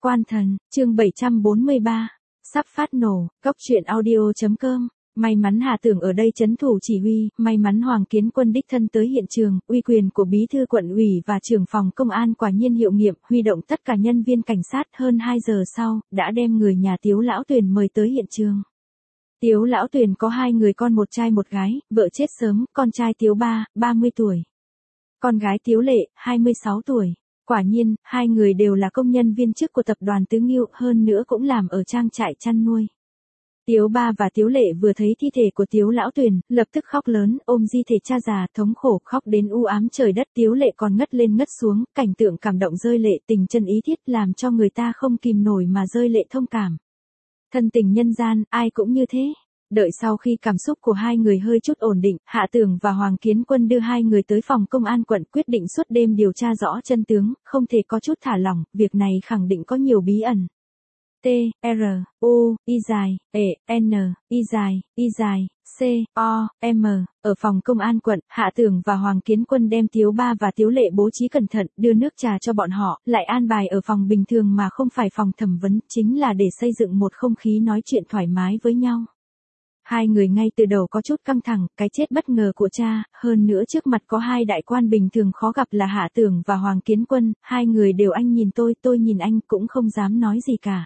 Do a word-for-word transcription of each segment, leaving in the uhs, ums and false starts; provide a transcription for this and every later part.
Quan thần, chương bảy trăm bốn mươi ba, sắp phát nổ, góc truyện audio chấm com. May mắn Hạ Tưởng ở đây trấn thủ chỉ huy, may mắn Hoàng Kiến Quân đích thân tới hiện trường, uy quyền của bí thư quận ủy và trưởng phòng công an quả nhiên hiệu nghiệm, huy động tất cả nhân viên cảnh sát. Hơn hai giờ sau, đã đem người nhà Tiếu Lão Tuyền mời tới hiện trường. Tiếu Lão Tuyền có hai người con, một trai một gái, vợ chết sớm, con trai Tiếu Ba, ba mươi tuổi. Con gái Tiếu Lệ, hai mươi sáu tuổi. Quả nhiên, hai người đều là công nhân viên chức của tập đoàn Tứ Ngưu, hơn nữa cũng làm ở trang trại chăn nuôi. Tiếu Ba và Tiếu Lệ vừa thấy thi thể của Tiếu Lão Tuyền, lập tức khóc lớn, ôm di thể cha già, thống khổ, khóc đến u ám trời đất. Tiếu Lệ còn ngất lên ngất xuống, cảnh tượng cảm động rơi lệ, tình chân ý thiết làm cho người ta không kìm nổi mà rơi lệ thông cảm. Thân tình nhân gian, ai cũng như thế. Đợi sau khi cảm xúc của hai người hơi chút ổn định, Hạ Tưởng và Hoàng Kiến Quân đưa hai người tới phòng công an quận, quyết định suốt đêm điều tra rõ chân tướng, không thể có chút thả lỏng, việc này khẳng định có nhiều bí ẩn. T, R, U, I dài, E, N, I dài, I dài, C, O, M. Ở phòng công an quận, Hạ Tưởng và Hoàng Kiến Quân đem Tiếu Ba và Tiếu Lệ bố trí cẩn thận, đưa nước trà cho bọn họ, lại an bài ở phòng bình thường mà không phải phòng thẩm vấn, chính là để xây dựng một không khí nói chuyện thoải mái với nhau. Hai người ngay từ đầu có chút căng thẳng, cái chết bất ngờ của cha, hơn nữa trước mặt có hai đại quan bình thường khó gặp là Hạ Tưởng và Hoàng Kiến Quân, hai người đều anh nhìn tôi, tôi nhìn anh, cũng không dám nói gì cả.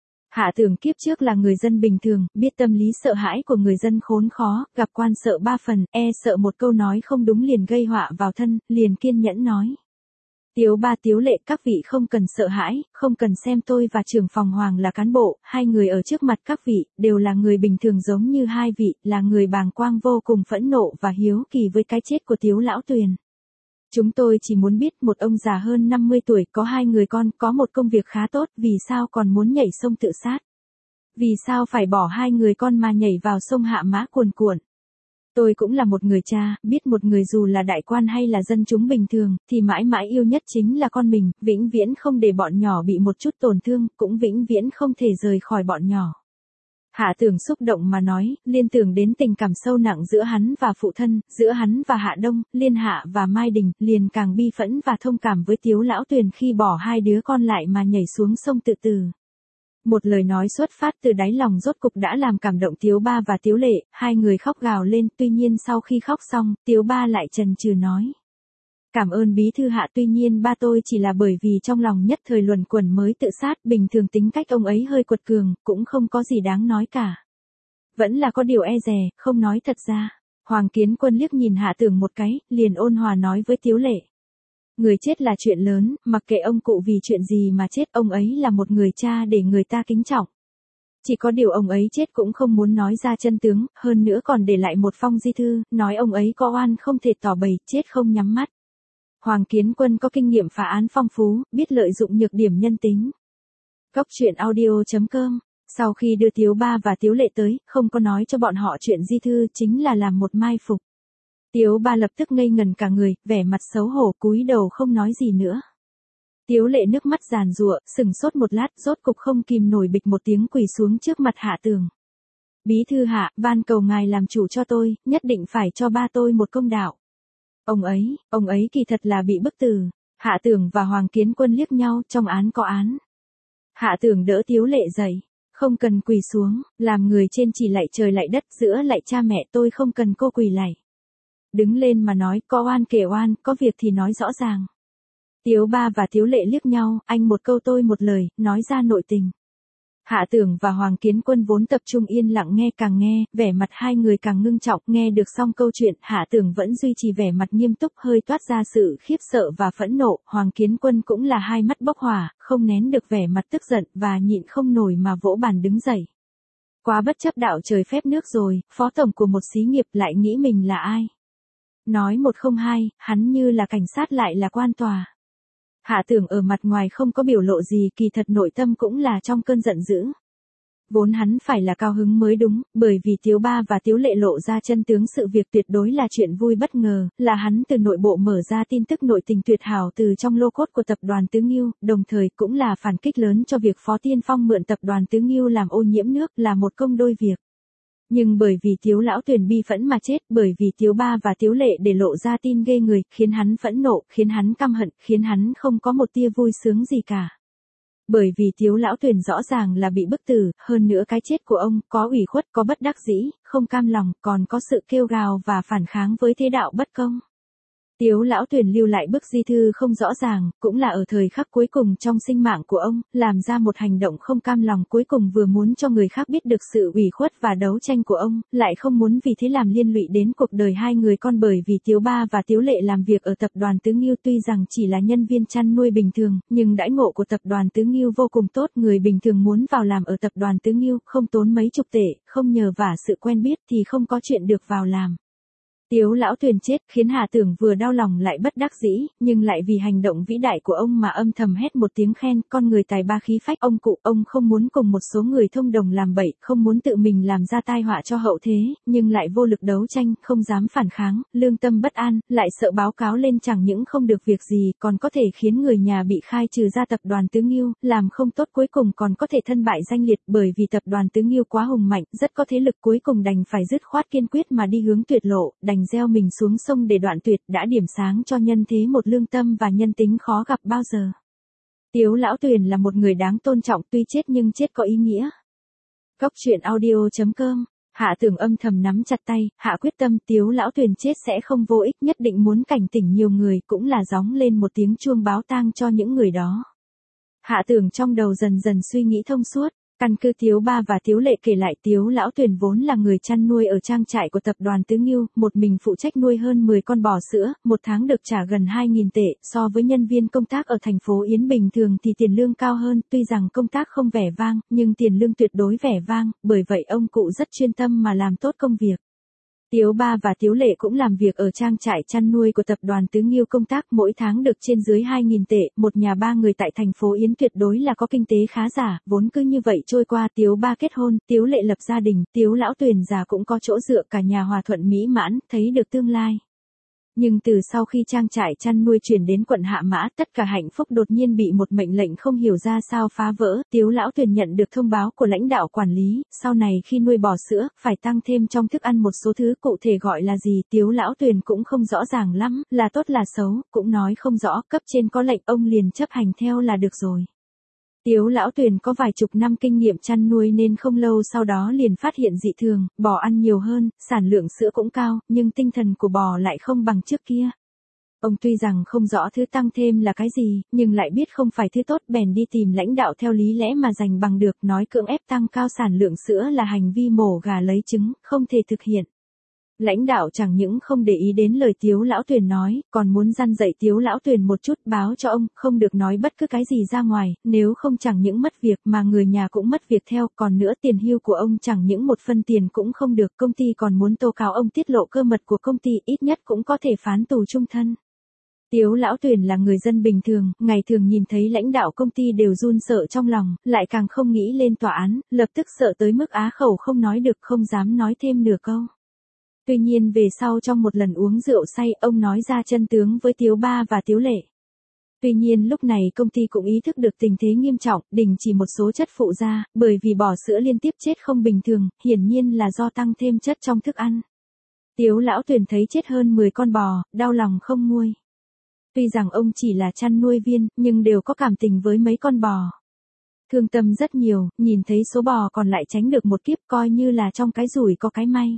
Hạ Tưởng kiếp trước là người dân bình thường, biết tâm lý sợ hãi của người dân khốn khó, gặp quan sợ ba phần, e sợ một câu nói không đúng liền gây họa vào thân, liền kiên nhẫn nói. Tiếu Ba, Tiếu Lệ, các vị không cần sợ hãi, không cần xem tôi và trưởng phòng Hoàng là cán bộ, hai người ở trước mặt các vị, đều là người bình thường giống như hai vị, là người bàng quang vô cùng phẫn nộ và hiếu kỳ với cái chết của Tiếu Lão Tuyền. Chúng tôi chỉ muốn biết, một ông già hơn năm mươi tuổi, có hai người con, có một công việc khá tốt, vì sao còn muốn nhảy sông tự sát? Vì sao phải bỏ hai người con mà nhảy vào sông Hạ Mã cuồn cuộn? Tôi cũng là một người cha, biết một người dù là đại quan hay là dân chúng bình thường, thì mãi mãi yêu nhất chính là con mình, vĩnh viễn không để bọn nhỏ bị một chút tổn thương, cũng vĩnh viễn không thể rời khỏi bọn nhỏ. Hạ Tưởng xúc động mà nói, liên tưởng đến tình cảm sâu nặng giữa hắn và phụ thân, giữa hắn và Hạ Đông, Liên Hạ và Mai Đình, liền càng bi phẫn và thông cảm với Tiếu Lão Tuyền khi bỏ hai đứa con lại mà nhảy xuống sông tự tử. Một lời nói xuất phát từ đáy lòng rốt cục đã làm cảm động Tiếu Ba và Tiếu Lệ, hai người khóc gào lên, tuy nhiên sau khi khóc xong, Tiếu Ba lại chần chừ nói. Cảm ơn bí thư Hạ, tuy nhiên ba tôi chỉ là bởi vì trong lòng nhất thời luẩn quẩn mới tự sát, bình thường tính cách ông ấy hơi quật cường, cũng không có gì đáng nói cả. Vẫn là có điều e dè, không nói thật ra. Hoàng Kiến Quân liếc nhìn Hạ Tưởng một cái, liền ôn hòa nói với Tiếu Lệ. Người chết là chuyện lớn, mặc kệ ông cụ vì chuyện gì mà chết, ông ấy là một người cha để người ta kính trọng. Chỉ có điều ông ấy chết cũng không muốn nói ra chân tướng, hơn nữa còn để lại một phong di thư, nói ông ấy có oan không thể tỏ bày, chết không nhắm mắt. Hoàng Kiến Quân có kinh nghiệm phá án phong phú, biết lợi dụng nhược điểm nhân tính. Góc truyện audio chấm com. Sau khi đưa Tiếu Ba và Tiếu Lệ tới, không có nói cho bọn họ chuyện di thư, chính là làm một mai phục. Tiếu Ba lập tức ngây ngần cả người, vẻ mặt xấu hổ, cúi đầu không nói gì nữa. Tiếu Lệ nước mắt giàn giụa, sừng sốt một lát, rốt cục không kìm nổi bịch một tiếng quỳ xuống trước mặt Hạ Tưởng. Bí thư Hạ, van cầu ngài làm chủ cho tôi, nhất định phải cho ba tôi một công đạo. Ông ấy, ông ấy kỳ thật là bị bức tử. Hạ Tưởng và Hoàng Kiến Quân liếc nhau, trong án có án. Hạ Tưởng đỡ Tiếu Lệ dậy. Không cần quỳ xuống, làm người trên chỉ lạy trời lạy đất, giữa lạy cha mẹ tôi không cần cô quỳ lạy. Đứng lên mà nói, có oan kể oan, có việc thì nói rõ ràng. Tiếu Ba và Tiếu Lệ liếc nhau, anh một câu tôi một lời, nói ra nội tình. Hạ Tưởng và Hoàng Kiến Quân vốn tập trung yên lặng nghe, càng nghe, vẻ mặt hai người càng ngưng trọng, nghe được xong câu chuyện, Hạ Tưởng vẫn duy trì vẻ mặt nghiêm túc, hơi toát ra sự khiếp sợ và phẫn nộ, Hoàng Kiến Quân cũng là hai mắt bốc hỏa, không nén được vẻ mặt tức giận, và nhịn không nổi mà vỗ bàn đứng dậy. Quá bất chấp đạo trời phép nước rồi, phó tổng của một xí nghiệp lại nghĩ mình là ai? Nói một không hai, hắn như là cảnh sát lại là quan tòa. Hạ Tưởng ở mặt ngoài không có biểu lộ gì, kỳ thật nội tâm cũng là trong cơn giận dữ. Vốn hắn phải là cao hứng mới đúng, bởi vì Tiếu Ba và Tiếu Lệ lộ ra chân tướng sự việc tuyệt đối là chuyện vui bất ngờ, là hắn từ nội bộ mở ra tin tức nội tình tuyệt hảo từ trong lô cốt của tập đoàn Tứ Ngưu, đồng thời cũng là phản kích lớn cho việc Phó Tiên Phong mượn tập đoàn Tứ Ngưu làm ô nhiễm nước, là một công đôi việc. Nhưng bởi vì Tiếu Lão Tuyền bi phẫn mà chết, bởi vì Tiếu Ba và Tiếu Lệ để lộ ra tin ghê người, khiến hắn phẫn nộ, khiến hắn căm hận, khiến hắn không có một tia vui sướng gì cả. Bởi vì Tiếu Lão Tuyền rõ ràng là bị bức tử, hơn nữa cái chết của ông có ủy khuất, có bất đắc dĩ, không cam lòng, còn có sự kêu gào và phản kháng với thế đạo bất công. Tiếu Lão Tuyền lưu lại bức di thư không rõ ràng, cũng là ở thời khắc cuối cùng trong sinh mạng của ông, làm ra một hành động không cam lòng cuối cùng vừa muốn cho người khác biết được sự ủy khuất và đấu tranh của ông, lại không muốn vì thế làm liên lụy đến cuộc đời hai người con bởi vì Tiếu Ba và Tiếu Lệ làm việc ở tập đoàn Tứ Ngưu tuy rằng chỉ là nhân viên chăn nuôi bình thường, nhưng đãi ngộ của tập đoàn Tứ Ngưu vô cùng tốt, người bình thường muốn vào làm ở tập đoàn Tứ Ngưu không tốn mấy chục tệ, không nhờ vả sự quen biết thì không có chuyện được vào làm. Tiếu Lão Tuyền chết khiến Hạ Tưởng vừa đau lòng lại bất đắc dĩ, nhưng lại vì hành động vĩ đại của ông mà âm thầm hét một tiếng khen, con người tài ba khí phách, ông cụ, ông không muốn cùng một số người thông đồng làm bậy, không muốn tự mình làm ra tai họa cho hậu thế, nhưng lại vô lực đấu tranh, không dám phản kháng, lương tâm bất an, lại sợ báo cáo lên chẳng những không được việc gì, còn có thể khiến người nhà bị khai trừ ra tập đoàn Tứ Ngưu, làm không tốt cuối cùng còn có thể thân bại danh liệt, bởi vì tập đoàn Tứ Ngưu quá hùng mạnh, rất có thế lực, cuối cùng đành phải dứt khoát kiên quyết mà đi hướng tuyệt lộ, đành gieo mình xuống sông để đoạn tuyệt, đã điểm sáng cho nhân thế một lương tâm và nhân tính khó gặp bao giờ. Tiếu Lão Tuyền là một người đáng tôn trọng, tuy chết nhưng chết có ý nghĩa. Góc truyện audio chấm com. Hạ Tưởng âm thầm nắm chặt tay, hạ quyết tâm Tiếu Lão Tuyền chết sẽ không vô ích, nhất định muốn cảnh tỉnh nhiều người, cũng là gióng lên một tiếng chuông báo tang cho những người đó. Hạ Tưởng trong đầu dần dần suy nghĩ thông suốt. Căn cứ Tiếu Ba và Tiếu Lệ kể lại, Tiếu Lão Tuyền vốn là người chăn nuôi ở trang trại của tập đoàn Tứ Ngưu, một mình phụ trách nuôi hơn mười con bò sữa, một tháng được trả gần hai nghìn tệ, so với nhân viên công tác ở thành phố Yến bình thường thì tiền lương cao hơn, tuy rằng công tác không vẻ vang, nhưng tiền lương tuyệt đối vẻ vang, bởi vậy ông cụ rất chuyên tâm mà làm tốt công việc. Tiếu Ba và Tiếu Lệ cũng làm việc ở trang trại chăn nuôi của tập đoàn Tứ Ngưu, công tác mỗi tháng được trên dưới hai nghìn tệ, một nhà ba người tại thành phố Yến tuyệt đối là có kinh tế khá giả, vốn cứ như vậy trôi qua. Tiếu Ba kết hôn, Tiếu Lệ lập gia đình, Tiếu Lão Tuyền già cũng có chỗ dựa, cả nhà hòa thuận mỹ mãn, thấy được tương lai. Nhưng từ sau khi trang trại chăn nuôi chuyển đến quận Hạ Mã, tất cả hạnh phúc đột nhiên bị một mệnh lệnh không hiểu ra sao phá vỡ. Tiếu Lão Tuyền nhận được thông báo của lãnh đạo quản lý, sau này khi nuôi bò sữa, phải tăng thêm trong thức ăn một số thứ, cụ thể gọi là gì Tiếu Lão Tuyền cũng không rõ ràng lắm, là tốt là xấu, cũng nói không rõ, cấp trên có lệnh ông liền chấp hành theo là được rồi. Tiếu Lão Tuyền có vài chục năm kinh nghiệm chăn nuôi nên không lâu sau đó liền phát hiện dị thường, bò ăn nhiều hơn, sản lượng sữa cũng cao, nhưng tinh thần của bò lại không bằng trước kia. Ông tuy rằng không rõ thứ tăng thêm là cái gì, nhưng lại biết không phải thứ tốt, bèn đi tìm lãnh đạo theo lý lẽ mà giành bằng được, nói cưỡng ép tăng cao sản lượng sữa là hành vi mổ gà lấy trứng, không thể thực hiện. Lãnh đạo chẳng những không để ý đến lời Tiếu Lão Tuyền nói, còn muốn răn dạy Tiếu Lão Tuyền một chút, báo cho ông, không được nói bất cứ cái gì ra ngoài, nếu không chẳng những mất việc mà người nhà cũng mất việc theo, còn nữa tiền hưu của ông chẳng những một phân tiền cũng không được, công ty còn muốn tố cáo ông tiết lộ cơ mật của công ty, ít nhất cũng có thể phán tù chung thân. Tiếu Lão Tuyền là người dân bình thường, ngày thường nhìn thấy lãnh đạo công ty đều run sợ trong lòng, lại càng không nghĩ lên tòa án, lập tức sợ tới mức á khẩu không nói được, không dám nói thêm nửa câu. Tuy nhiên về sau trong một lần uống rượu say, ông nói ra chân tướng với Tiếu Ba và Tiếu Lệ. Tuy nhiên lúc này công ty cũng ý thức được tình thế nghiêm trọng, đình chỉ một số chất phụ gia, bởi vì bò sữa liên tiếp chết không bình thường, hiển nhiên là do tăng thêm chất trong thức ăn. Tiếu Lão Tuyền thấy chết hơn mười con bò, đau lòng không nguôi. Tuy rằng ông chỉ là chăn nuôi viên, nhưng đều có cảm tình với mấy con bò. Thương tâm rất nhiều, nhìn thấy số bò còn lại tránh được một kiếp, coi như là trong cái rủi có cái may.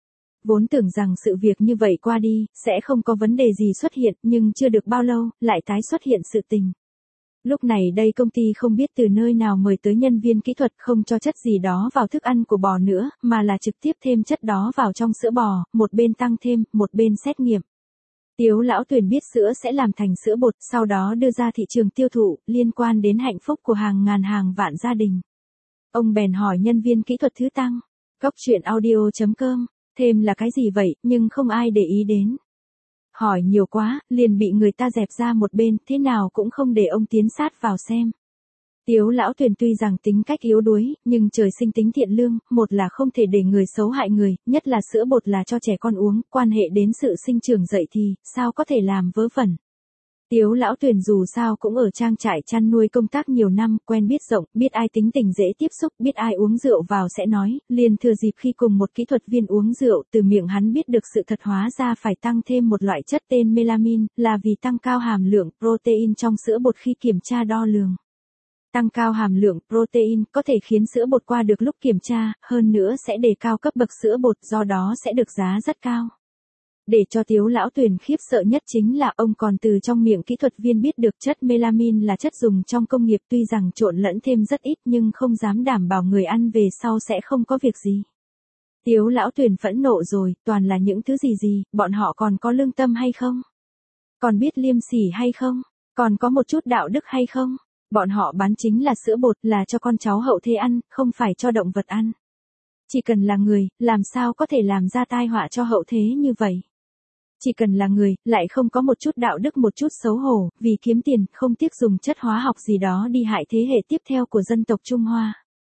Vốn tưởng rằng sự việc như vậy qua đi, sẽ không có vấn đề gì xuất hiện, nhưng chưa được bao lâu, lại tái xuất hiện sự tình. Lúc này đây công ty không biết từ nơi nào mời tới nhân viên kỹ thuật, không cho chất gì đó vào thức ăn của bò nữa, mà là trực tiếp thêm chất đó vào trong sữa bò, một bên tăng thêm, một bên xét nghiệm. Tiếu Lão Tuyền biết sữa sẽ làm thành sữa bột, sau đó đưa ra thị trường tiêu thụ, liên quan đến hạnh phúc của hàng ngàn hàng vạn gia đình. Ông bèn hỏi nhân viên kỹ thuật thứ tăng. Góc truyện audio chấm com. Thêm là cái gì vậy, nhưng không ai để ý đến. Hỏi nhiều quá, liền bị người ta dẹp ra một bên, thế nào cũng không để ông tiến sát vào xem. Tiếu Lão Tuyền tuy rằng tính cách yếu đuối, nhưng trời sinh tính thiện lương, một là không thể để người xấu hại người, nhất là sữa bột là cho trẻ con uống, quan hệ đến sự sinh trưởng dậy thì, sao có thể làm vớ vẩn. Tiếu Lão Tuyền dù sao cũng ở trang trại chăn nuôi công tác nhiều năm, quen biết rộng, biết ai tính tình dễ tiếp xúc, biết ai uống rượu vào sẽ nói, liền thừa dịp khi cùng một kỹ thuật viên uống rượu, từ miệng hắn biết được sự thật, hóa ra phải tăng thêm một loại chất tên melamin, là vì tăng cao hàm lượng protein trong sữa bột khi kiểm tra đo lường. tăng cao hàm lượng protein, có thể khiến sữa bột qua được lúc kiểm tra, hơn nữa sẽ đề cao cấp bậc sữa bột, do đó sẽ được giá rất cao. Để cho Tiếu Lão Tuyền khiếp sợ nhất chính là ông còn từ trong miệng kỹ thuật viên biết được chất melamine là chất dùng trong công nghiệp, tuy rằng trộn lẫn thêm rất ít nhưng không dám đảm bảo người ăn về sau sẽ không có việc gì. Tiếu Lão Tuyền phẫn nộ rồi, toàn là những thứ gì gì, bọn họ còn có lương tâm hay không? Còn biết liêm sỉ hay không? Còn có một chút đạo đức hay không? Bọn họ bán chính là sữa bột, là cho con cháu hậu thế ăn, không phải cho động vật ăn. Chỉ cần là người, làm sao có thể làm ra tai họa cho hậu thế như vậy? Chỉ cần là người, lại không có một chút đạo đức, một chút xấu hổ, vì kiếm tiền, không tiếc dùng chất hóa học gì đó đi hại thế hệ tiếp theo của dân tộc Trung Hoa.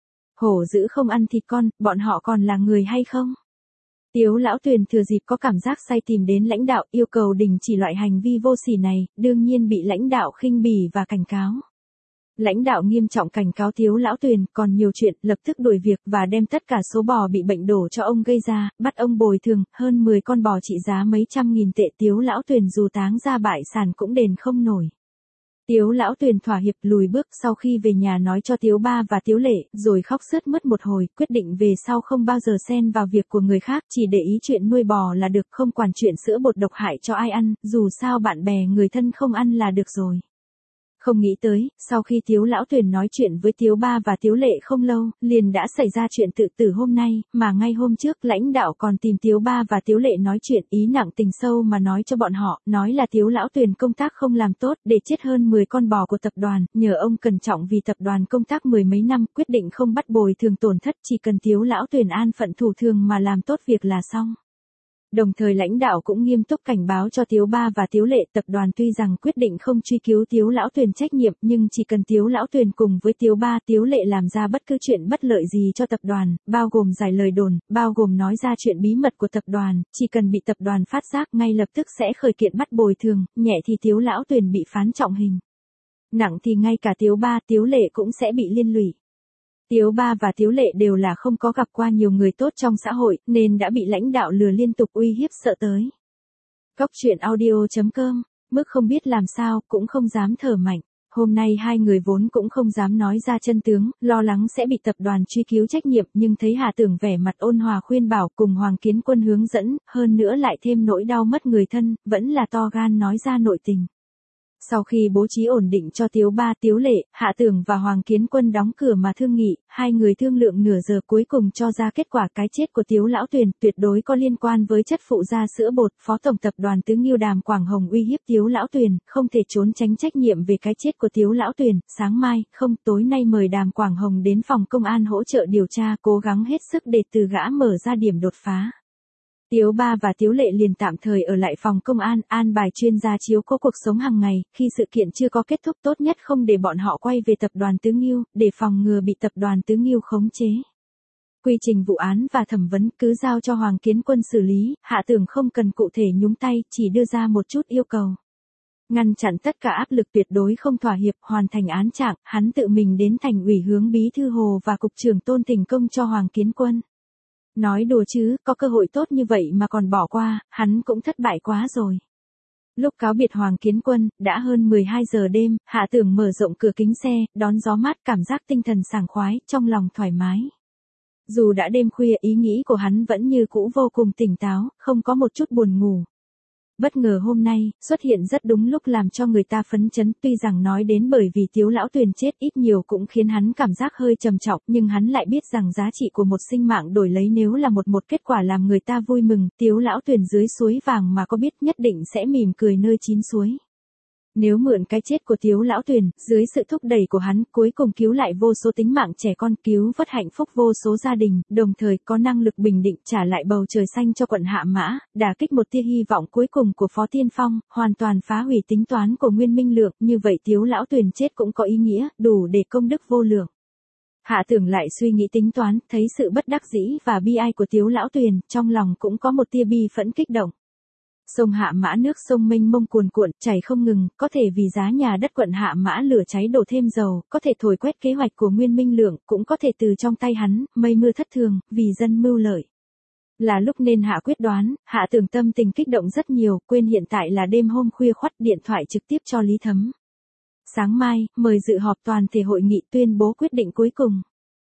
Hổ dữ không ăn thịt con, bọn họ còn là người hay không? Tiếu Lão Tuyền thừa dịp có cảm giác say tìm đến lãnh đạo, yêu cầu đình chỉ loại hành vi vô sỉ này, đương nhiên bị lãnh đạo khinh bỉ và cảnh cáo. Lãnh đạo nghiêm trọng cảnh cáo Tiếu Lão Tuyền, còn nhiều chuyện, lập tức đuổi việc và đem tất cả số bò bị bệnh đổ cho ông gây ra, bắt ông bồi thường, hơn mười con bò trị giá mấy trăm nghìn tệ. Tiếu Lão Tuyền dù táng ra bại sản cũng đền không nổi. Tiếu Lão Tuyền thỏa hiệp lùi bước, sau khi về nhà nói cho Tiếu Ba và Tiếu Lệ, rồi khóc sướt mướt một hồi, quyết định về sau không bao giờ xen vào việc của người khác, chỉ để ý chuyện nuôi bò là được, không quản chuyện sữa bột độc hại cho ai ăn, dù sao bạn bè người thân không ăn là được rồi. Không nghĩ tới, sau khi Tiếu Lão Tuyền nói chuyện với Tiếu Ba và Tiếu Lệ không lâu, liền đã xảy ra chuyện tự tử hôm nay, mà ngay hôm trước lãnh đạo còn tìm Tiếu Ba và Tiếu Lệ nói chuyện, ý nặng tình sâu mà nói cho bọn họ, nói là Tiếu Lão Tuyền công tác không làm tốt, để chết hơn mười con bò của tập đoàn, nhờ ông cẩn trọng vì tập đoàn công tác mười mấy năm, quyết định không bắt bồi thường tổn thất, chỉ cần Tiếu Lão Tuyền an phận thủ thường mà làm tốt việc là xong. Đồng thời lãnh đạo cũng nghiêm túc cảnh báo cho Tiếu Ba và Tiếu Lệ, tập đoàn tuy rằng quyết định không truy cứu Tiếu Lão Tuyền trách nhiệm, nhưng chỉ cần Tiếu Lão Tuyền cùng với Tiếu Ba, Tiếu Lệ làm ra bất cứ chuyện bất lợi gì cho tập đoàn, bao gồm giải lời đồn, bao gồm nói ra chuyện bí mật của tập đoàn, chỉ cần bị tập đoàn phát giác ngay lập tức sẽ khởi kiện bắt bồi thường, nhẹ thì Tiếu Lão Tuyền bị phán trọng hình. Nặng thì ngay cả Tiếu Ba, Tiếu Lệ cũng sẽ bị liên lụy. Tiếu Ba và Tiếu Lệ đều là không có gặp qua nhiều người tốt trong xã hội, nên đã bị lãnh đạo lừa liên tục uy hiếp sợ tới. Cóc truyện audio chấm com, mức không biết làm sao, cũng không dám thở mạnh. Hôm nay hai người vốn cũng không dám nói ra chân tướng, lo lắng sẽ bị tập đoàn truy cứu trách nhiệm, nhưng thấy Hà Tưởng vẻ mặt ôn hòa khuyên bảo cùng Hoàng Kiến Quân hướng dẫn, hơn nữa lại thêm nỗi đau mất người thân, vẫn là to gan nói ra nội tình. Sau khi bố trí ổn định cho Tiếu Ba, Tiếu Lệ, Hạ Tưởng và Hoàng Kiến Quân đóng cửa mà thương nghị, hai người thương lượng nửa giờ cuối cùng cho ra kết quả cái chết của Tiếu Lão Tuyền tuyệt đối có liên quan với chất phụ gia sữa bột. Phó tổng tập đoàn Tứ Nghiêu Đàm Quảng Hồng uy hiếp Tiếu Lão Tuyền, không thể trốn tránh trách nhiệm về cái chết của Tiếu Lão Tuyền. Sáng mai, không, tối nay mời Đàm Quảng Hồng đến phòng công an hỗ trợ điều tra, cố gắng hết sức để từ gã mở ra điểm đột phá. Tiếu Ba và Tiếu Lệ liền tạm thời ở lại phòng công an, an bài chuyên gia chiếu cố cuộc sống hàng ngày, khi sự kiện chưa có kết thúc tốt nhất không để bọn họ quay về tập đoàn Tứ Nghiêu, để phòng ngừa bị tập đoàn Tứ Nghiêu khống chế. Quy trình vụ án và thẩm vấn cứ giao cho Hoàng Kiến Quân xử lý, Hạ Tưởng không cần cụ thể nhúng tay, chỉ đưa ra một chút yêu cầu. Ngăn chặn tất cả áp lực, tuyệt đối không thỏa hiệp, hoàn thành án trạng, hắn tự mình đến thành ủy hướng bí thư Hồ và cục trưởng Tôn tình công cho Hoàng Kiến Quân. Nói đùa chứ, có cơ hội tốt như vậy mà còn bỏ qua, hắn cũng thất bại quá rồi. Lúc cáo biệt Hoàng Kiến Quân, đã hơn mười hai giờ đêm, Hạ Tưởng mở rộng cửa kính xe, đón gió mát, cảm giác tinh thần sảng khoái, trong lòng thoải mái. Dù đã đêm khuya, ý nghĩ của hắn vẫn như cũ vô cùng tỉnh táo, không có một chút buồn ngủ. Bất ngờ hôm nay, xuất hiện rất đúng lúc làm cho người ta phấn chấn, tuy rằng nói đến bởi vì Tiếu Lão Tuyền chết ít nhiều cũng khiến hắn cảm giác hơi trầm trọng, nhưng hắn lại biết rằng giá trị của một sinh mạng đổi lấy nếu là một một kết quả làm người ta vui mừng, Tiếu Lão Tuyền dưới suối vàng mà có biết nhất định sẽ mỉm cười nơi chín suối. Nếu mượn cái chết của Tiếu Lão Tuyền, dưới sự thúc đẩy của hắn, cuối cùng cứu lại vô số tính mạng trẻ con, cứu vớt hạnh phúc vô số gia đình, đồng thời có năng lực bình định trả lại bầu trời xanh cho quận Hạ Mã, đả kích một tia hy vọng cuối cùng của Phó Tiên Phong, hoàn toàn phá hủy tính toán của Nguyên Minh Lượng, như vậy Tiếu Lão Tuyền chết cũng có ý nghĩa, đủ để công đức vô lượng. Hạ Tưởng lại suy nghĩ tính toán, thấy sự bất đắc dĩ và bi ai của Tiếu Lão Tuyền, trong lòng cũng có một tia bi phẫn kích động. Sông Hạ Mã nước sông mênh mông cuồn cuộn, chảy không ngừng, có thể vì giá nhà đất quận Hạ Mã lửa cháy đổ thêm dầu, có thể thổi quét kế hoạch của Nguyên Minh Lượng, cũng có thể từ trong tay hắn, mây mưa thất thường, vì dân mưu lợi. Là lúc nên hạ quyết đoán, Hạ Tưởng tâm tình kích động rất nhiều, quên hiện tại là đêm hôm khuya khoắt, điện thoại trực tiếp cho Lý Thấm. Sáng mai, mời dự họp toàn thể hội nghị tuyên bố quyết định cuối cùng.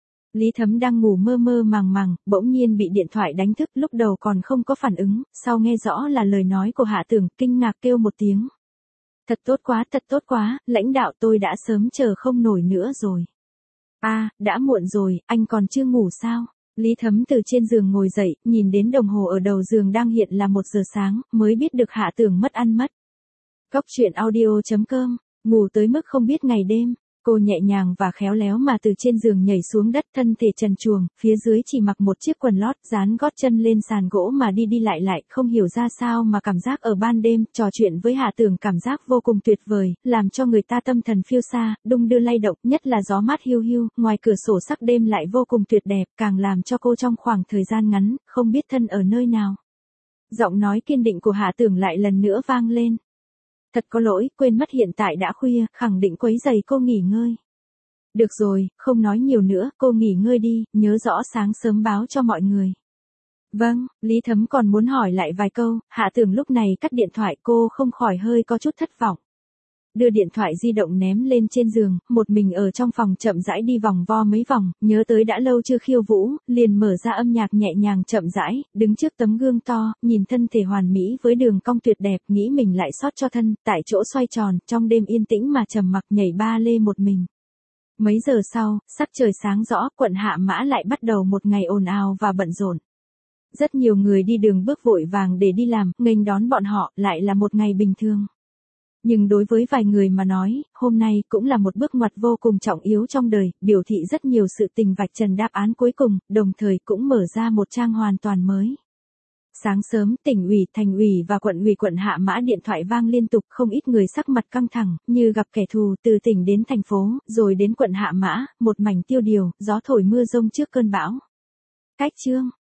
Lý Thấm đang ngủ mơ mơ màng màng, bỗng nhiên bị điện thoại đánh thức, lúc đầu còn không có phản ứng, sau nghe rõ là lời nói của Hạ Tưởng, kinh ngạc kêu một tiếng. Thật tốt quá, thật tốt quá, lãnh đạo tôi đã sớm chờ không nổi nữa rồi. A, à, đã muộn rồi, anh còn chưa ngủ sao? Lý Thấm từ trên giường ngồi dậy, nhìn đến đồng hồ ở đầu giường đang hiện là một giờ sáng, mới biết được Hạ Tưởng mất ăn mất. Cốc truyện audio chấm com, ngủ tới mức không biết ngày đêm. Cô nhẹ nhàng và khéo léo mà từ trên giường nhảy xuống đất, thân thể trần truồng, phía dưới chỉ mặc một chiếc quần lót, dán gót chân lên sàn gỗ mà đi đi lại lại, không hiểu ra sao mà cảm giác ở ban đêm, trò chuyện với Hạ Tưởng cảm giác vô cùng tuyệt vời, làm cho người ta tâm thần phiêu xa, đung đưa lay động, nhất là gió mát hiu hiu, ngoài cửa sổ sắc đêm lại vô cùng tuyệt đẹp, càng làm cho cô trong khoảng thời gian ngắn, không biết thân ở nơi nào. Giọng nói kiên định của Hạ Tưởng lại lần nữa vang lên. Thật có lỗi, quên mất hiện tại đã khuya, khẳng định quấy giày cô nghỉ ngơi. Được rồi, không nói nhiều nữa, cô nghỉ ngơi đi, nhớ rõ sáng sớm báo cho mọi người. Vâng, Lý Thấm còn muốn hỏi lại vài câu, Hạ Tưởng lúc này cắt điện thoại, cô không khỏi hơi có chút thất vọng. Đưa điện thoại di động ném lên trên giường, một mình ở trong phòng chậm rãi đi vòng vo mấy vòng, nhớ tới đã lâu chưa khiêu vũ, liền mở ra âm nhạc nhẹ nhàng chậm rãi, đứng trước tấm gương to, nhìn thân thể hoàn mỹ với đường cong tuyệt đẹp, nghĩ mình lại sót cho thân, tại chỗ xoay tròn, trong đêm yên tĩnh mà trầm mặc nhảy ba lê một mình. Mấy giờ sau, sắc trời sáng rõ, quận Hạ Mã lại bắt đầu một ngày ồn ào và bận rộn. Rất nhiều người đi đường bước vội vàng để đi làm, nghênh đón bọn họ, lại là một ngày bình thường. Nhưng đối với vài người mà nói, hôm nay cũng là một bước ngoặt vô cùng trọng yếu trong đời, biểu thị rất nhiều sự tình vạch trần đáp án cuối cùng, đồng thời cũng mở ra một trang hoàn toàn mới. Sáng sớm, tỉnh ủy, thành ủy và quận ủy quận Hạ Mã điện thoại vang liên tục, không ít người sắc mặt căng thẳng, như gặp kẻ thù, từ tỉnh đến thành phố, rồi đến quận Hạ Mã, một mảnh tiêu điều, gió thổi mưa rông trước cơn bão. Cách chương